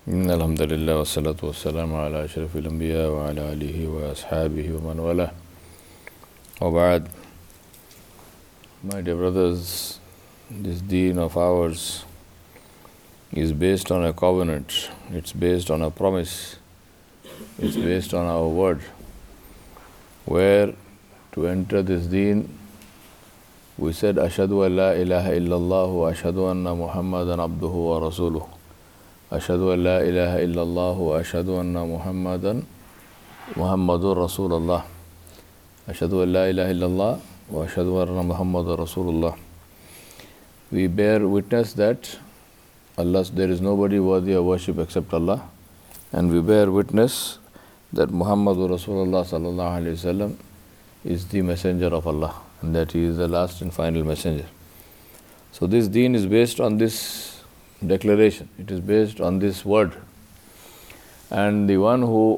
Alhamdulillah wa salatu wa salam ala ashrafil anbiya wa ala alihi wa ashabihi wa man wala. Wa ba'd. My dear brothers, this deen of ours is based on a covenant, it's based on a promise, it's based on our word, where to enter this deen we said ashhadu an la ilaha illallah wa ashhadu anna muhammadan abduhu wa rasuluh. Ashhadu an la ilaha illallah wa ashhadu anna Muhammadur Rasulullah. Ashhadu an la ilaha illallah wa ashhadu anna Muhammadur Rasulullah. We bear witness that there is nobody worthy of worship except Allah, and we bear witness that Muhammadur Rasulullah sallallahu alaihi wasallam is the messenger of Allah, and that he is the last and final messenger. So this deen is based on this declaration, it is based on this word, and the one who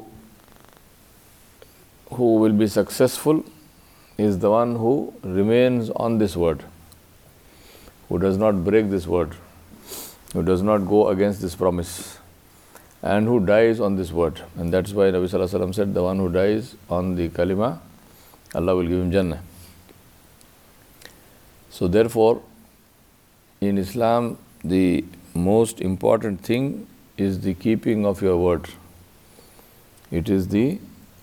will be successful is the one who remains on this word, who does not break this word, who does not go against this promise, and who dies on this word. And that's why Nabi Sallallahu Alaihi Wasallam said, the one who dies on the kalima, Allah will give him Jannah. So therefore, in Islam, the most important thing is the keeping of your word. It is the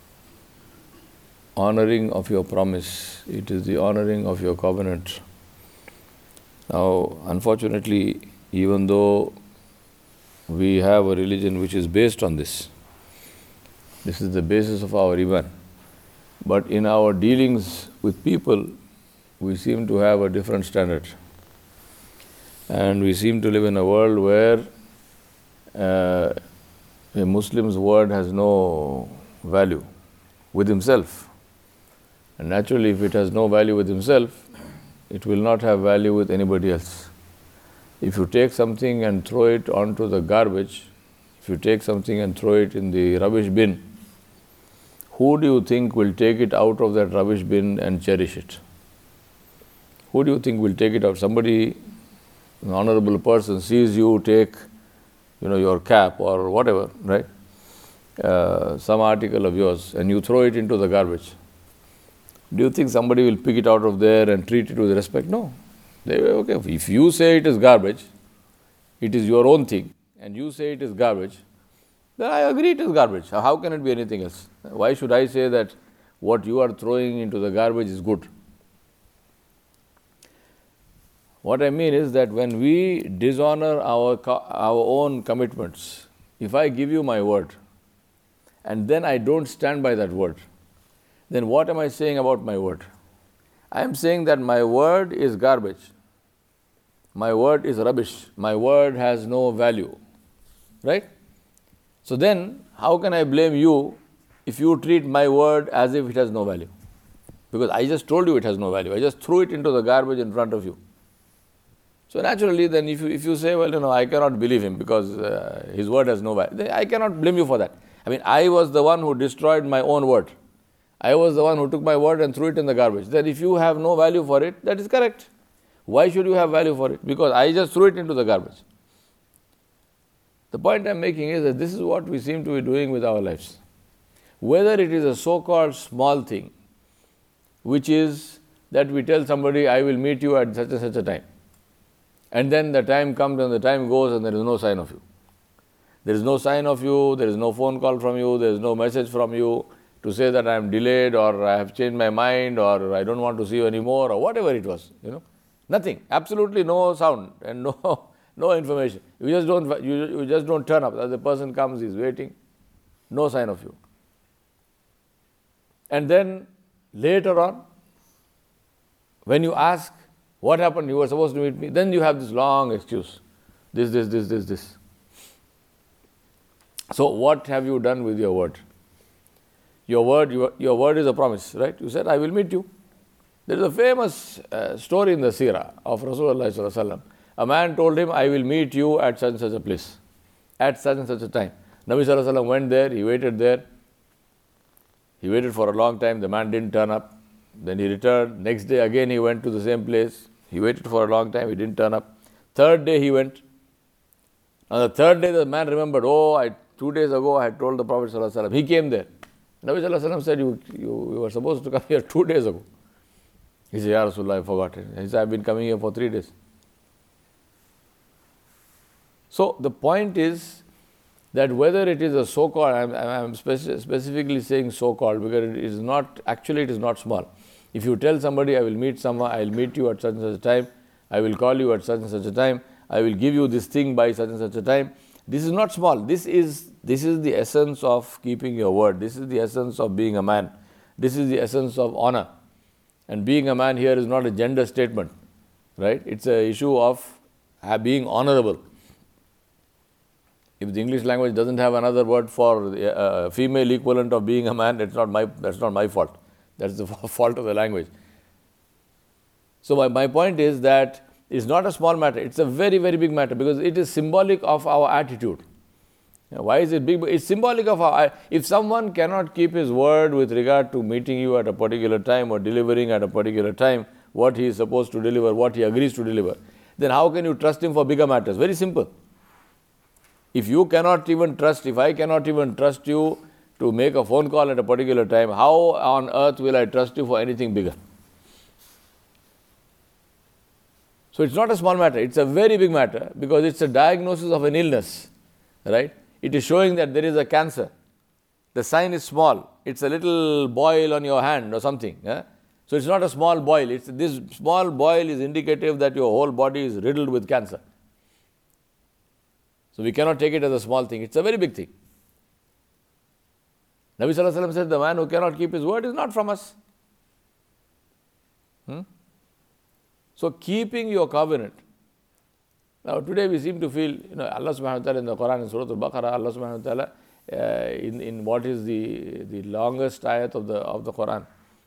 honoring of your promise. It is the honoring of your covenant. Now, unfortunately, even though we have a religion which is based on this is the basis of our Iman, but in our dealings with people, we seem to have a different standard. And we seem to live in a world where a Muslim's word has no value with himself. And naturally, if it has no value with himself, it will not have value with anybody else. If you take something and throw it onto the garbage, if you take something and throw it in the rubbish bin, who do you think will take it out of that rubbish bin and cherish it? Who do you think will take it out? Somebody, an honorable person, sees you take, your cap or whatever, right? Some article of yours, and you throw it into the garbage. Do you think somebody will pick it out of there and treat it with respect? No. They will, okay, if you say it is garbage, it is your own thing, and you say it is garbage, then I agree it is garbage. How can it be anything else? Why should I say that what you are throwing into the garbage is good? What I mean is that when we dishonor our own commitments, if I give you my word and then I don't stand by that word, then what am I saying about my word? I am saying that my word is garbage. My word is rubbish. My word has no value. Right? So then, how can I blame you if you treat my word as if it has no value? Because I just told you it has no value. I just threw it into the garbage in front of you. So naturally, then if you say, well, I cannot believe him because his word has no value, then I cannot blame you for that. I mean, I was the one who destroyed my own word. I was the one who took my word and threw it in the garbage. Then if you have no value for it, that is correct. Why should you have value for it? Because I just threw it into the garbage. The point I am making is that this is what we seem to be doing with our lives. Whether it is a so-called small thing, which is that we tell somebody, I will meet you at such and such a time. And then the time comes and the time goes and there is no sign of you. There is no sign of you, there is no phone call from you, there is no message from you to say that I am delayed or I have changed my mind or I don't want to see you anymore or whatever it was. Nothing, absolutely no sound and no information. You just don't turn up. As the person comes, he is waiting, no sign of you. And then later on, when you ask, what happened? You were supposed to meet me. Then you have this long excuse. This. So what have you done with your word? Your word is a promise, right? You said, I will meet you. There is a famous story in the seerah of Rasulullah Sallallahu Alaihi Wasallam. A man told him, I will meet you at such and such a place, at such and such a time. Nabi Sallallahu Alaihi Wasallam went there, he waited there. He waited for a long time, the man didn't turn up. Then he returned. Next day again he went to the same place. He waited for a long time, he didn't turn up. Third day he went. On the third day, the man remembered, 2 days ago I had told the Prophet sallallahu alaihi wasallam. He came there. Nabi sallallahu alaihi wasallam said, you were supposed to come here 2 days ago. He said, Ya Rasulullah, I forgot it. He said, I've been coming here for 3 days. So the point is that whether it is a so-called, I'm specifically saying so-called because it is not, actually it is not small. If you tell somebody, I will meet someone, I will meet you at such and such a time, I will call you at such and such a time, I will give you this thing by such and such a time. This is not small. This is the essence of keeping your word. This is the essence of being a man. This is the essence of honor. And being a man here is not a gender statement, right? It's an issue of being honorable. If the English language doesn't have another word for the female equivalent of being a man, that's not my fault. That's the fault of the language. So my point is that it's not a small matter. It's a very, very big matter because it is symbolic of our attitude. Why is it big? It's symbolic of our... If someone cannot keep his word with regard to meeting you at a particular time or delivering at a particular time what he is supposed to deliver, what he agrees to deliver, then how can you trust him for bigger matters? Very simple. If you cannot even trust, if I cannot even trust you to make a phone call at a particular time, how on earth will I trust you for anything bigger? So it's not a small matter, it's a very big matter because it's a diagnosis of an illness, right? It is showing that there is a cancer. The sign is small, it's a little boil on your hand or something. So it's not a small boil, this small boil is indicative that your whole body is riddled with cancer. So we cannot take it as a small thing, it's a very big thing. Nabi sallallahu alaihi wasallam said, the man who cannot keep his word is not from us. So keeping your covenant. Now today we seem to feel, Allah subhanahu wa ta'ala in the Quran in Surah Al-Baqarah, Allah subhanahu wa ta'ala in what is the longest ayat of the Quran.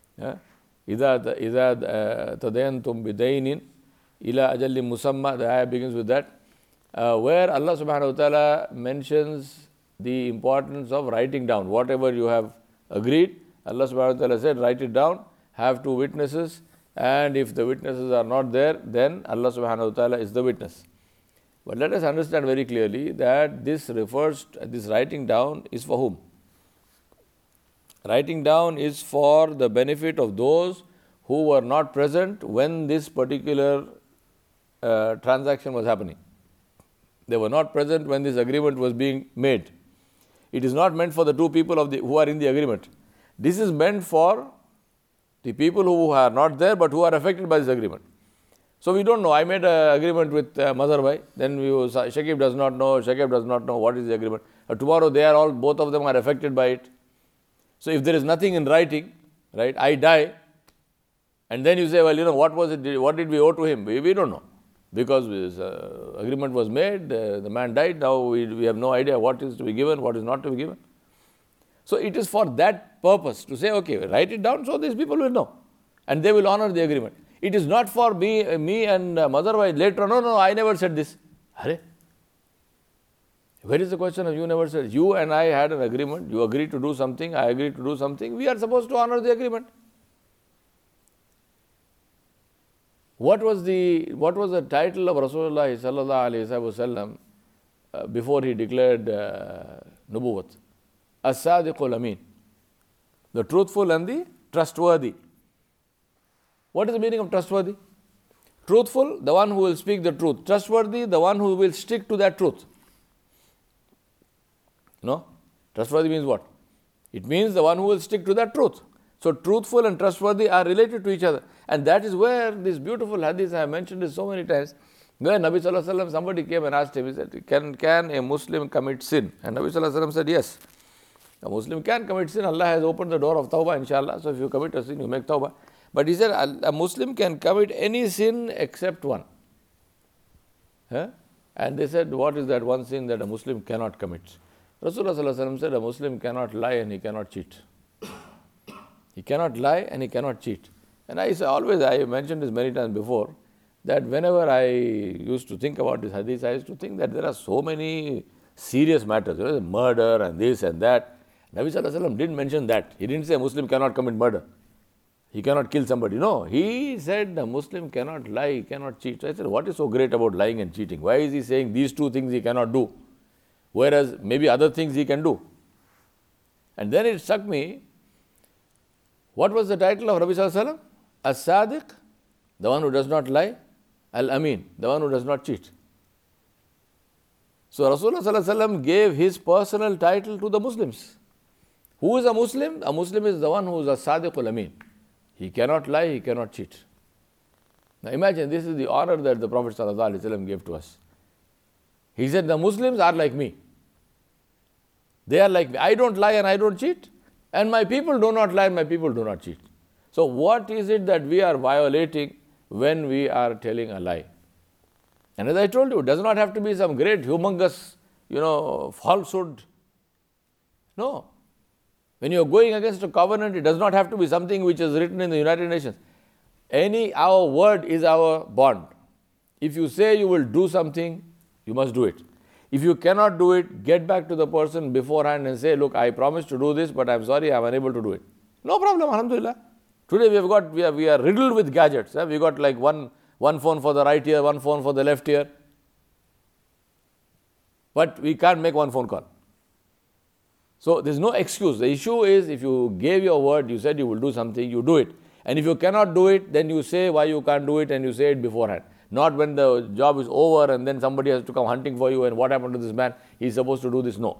إِذَا تَدَيَنْتُمْ بِدَيْنٍ إِلَىٰ أَجَلٍ مُسَمَّى, the ayah begins with that, where Allah subhanahu wa ta'ala mentions the importance of writing down. Whatever you have agreed, Allah subhanahu wa ta'ala said, write it down, have 2 witnesses, and if the witnesses are not there, then Allah subhanahu wa ta'ala is the witness. But let us understand very clearly that this writing down is for whom? Writing down is for the benefit of those who were not present when this particular transaction was happening. They were not present when this agreement was being made. It is not meant for the 2 people who are in the agreement. This is meant for the people who are not there but who are affected by this agreement. So we don't know. I made an agreement with Mazhar Bhai. Then Shakib does not know. Shakib does not know what is the agreement. Tomorrow both of them are affected by it. So if there is nothing in writing, right, I die, and then you say, well, what was it? What did we owe to him? We don't know. Because this agreement was made, the man died, now we have no idea what is to be given, what is not to be given. So it is for that purpose to say, okay, write it down so these people will know. And they will honor the agreement. It is not for me and Mazhar Bhai later on, no, I never said this. Where is the question of you never said? You and I had an agreement, you agreed to do something, I agreed to do something, we are supposed to honor the agreement. What was the title of Rasulullah sallallahu alaihi wasallam before he declared Nubuwwat? As-Sadiqul Amin, the truthful and the trustworthy. What is the meaning of trustworthy? Truthful, the one who will speak the truth. Trustworthy, the one who will stick to that truth. No? Trustworthy means what? It means the one who will stick to that truth. So truthful and trustworthy are related to each other. And that is where this beautiful hadith, I have mentioned it so many times, where Nabi sallallahu alaihi wasallam, somebody came and asked him, he said, can a Muslim commit sin? And Nabi sallallahu alaihi wasallam said, yes. A Muslim can commit sin. Allah has opened the door of tawbah, inshallah. So if you commit a sin, you make tawbah. But he said, a Muslim can commit any sin except one. And they said, what is that one sin that a Muslim cannot commit? Rasulullah sallallahu alaihi wasallam said, a Muslim cannot lie and he cannot cheat. He cannot lie and he cannot cheat. And I mentioned this many times before, that whenever I used to think about this hadith, I used to think that there are so many serious matters, murder and this and that. Nabi sallallahu alaihi wasallam didn't mention that. He didn't say a Muslim cannot commit murder. He cannot kill somebody. No, he said the Muslim cannot lie, he cannot cheat. So I said, what is so great about lying and cheating? Why is he saying these two things he cannot do, whereas maybe other things he can do? And then it struck me, what was the title of Rabbi Sallallahu Alaihi Wasallam? As-Sadiq, the one who does not lie. Al-Amin, the one who does not cheat. So Rasulullah Sallallahu Alaihi Wasallam gave his personal title to the Muslims. Who is a Muslim? A Muslim is the one who is a Sadiq al-Amin. He cannot lie, he cannot cheat. Now imagine, this is the honor that the Prophet Sallallahu Alaihi Wasallam gave to us. He said, the Muslims are like me. They are like me. I don't lie and I don't cheat. And my people do not lie and my people do not cheat. So what is it that we are violating when we are telling a lie? And as I told you, it does not have to be some great, humongous, falsehood. No. When you are going against a covenant, it does not have to be something which is written in the United Nations. Our word is our bond. If you say you will do something, you must do it. If you cannot do it, get back to the person beforehand and say, look, I promised to do this, but I'm sorry, I'm unable to do it. No problem, alhamdulillah. Today we are riddled with gadgets. We got like one phone for the right ear, one phone for the left ear. But we can't make one phone call. So there's no excuse. The issue is, if you gave your word, you said you will do something, you do it. And if you cannot do it, then you say why you can't do it and you say it beforehand. Not when the job is over and then somebody has to come hunting for you and what happened to this man, he's supposed to do this. No.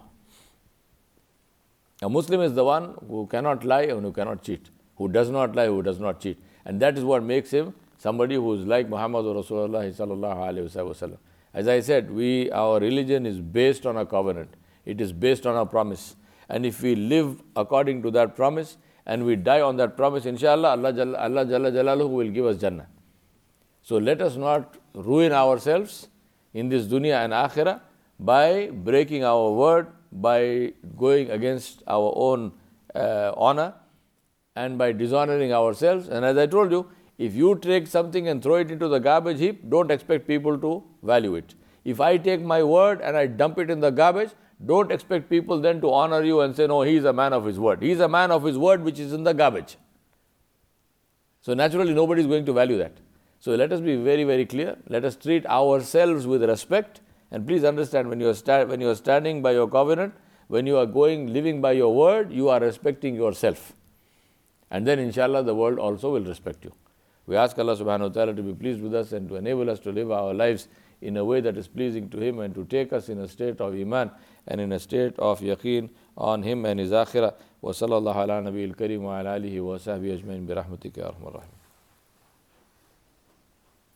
A Muslim is the one who cannot lie and who cannot cheat. Who does not lie, who does not cheat. And that is what makes him somebody who is like Muhammad Rasulullah sallallahu alaihi wasallam. As I said, our religion is based on a covenant. It is based on a promise. And if we live according to that promise and we die on that promise, inshallah, Allah Jalla Jalaluhu will give us Jannah. So let us not ruin ourselves in this dunya and akhirah by breaking our word, by going against our own honor, and by dishonoring ourselves. And as I told you, if you take something and throw it into the garbage heap, don't expect people to value it. If I take my word and I dump it in the garbage, don't expect people then to honor you and say, no, he is a man of his word. He is a man of his word which is in the garbage. So naturally nobody is going to value that. So let us be very, very clear. Let us treat ourselves with respect. And please understand, when you are standing by your covenant, when you are living by your word, you are respecting yourself. And then inshallah the world also will respect you. We ask Allah subhanahu wa ta'ala to be pleased with us and to enable us to live our lives in a way that is pleasing to Him, and to take us in a state of Iman and in a state of yaqeen on Him and His akhirah. Wa sallallahu ala nabiyil kareem wa ala alihi wa sahbihi ajmain bi rahmatika ya arhamar rahimin.